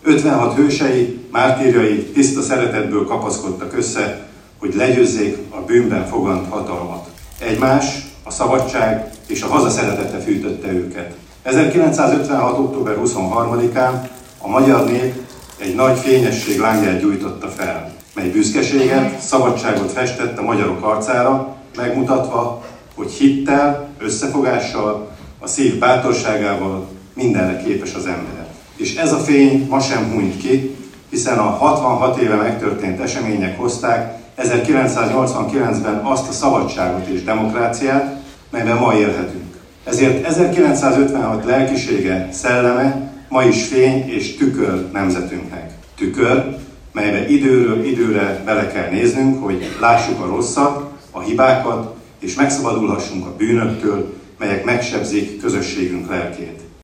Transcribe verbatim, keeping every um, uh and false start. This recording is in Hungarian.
ötvenhat hősei, mártírjai tiszta szeretetből kapaszkodtak össze, hogy legyőzzék a bűnben fogant hatalmat. Egymás, a szabadság és a haza szeretete fűtötte őket. ezerkilencszázötvenhat. október huszonharmadikán a magyar nép egy nagy fényesség lángját gyújtotta fel, mely büszkeséget, szabadságot festett a magyarok arcára, megmutatva, hogy hittel, összefogással, a szív bátorságával mindenre képes az ember. És ez a fény ma sem hunyt ki, hiszen a hatvanhat éve megtörtént események hozták ezerkilencszáznyolcvankilencben azt a szabadságot és demokráciát, melyben ma élhetünk. Ezért ezerkilencszázötvenhat lelkisége, szelleme ma is fény és tükör nemzetünknek. Tükör, melybe időről időre bele kell néznünk, hogy lássuk a rosszat, a hibákat, és megszabadulhassunk a bűnöktől, melyek megsebzik közösségünk lelkét.